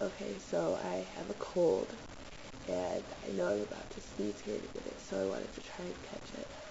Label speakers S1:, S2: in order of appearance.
S1: Okay, so I have a cold, and I know I'm about to sneeze here in a minute, so I wanted to try and catch it.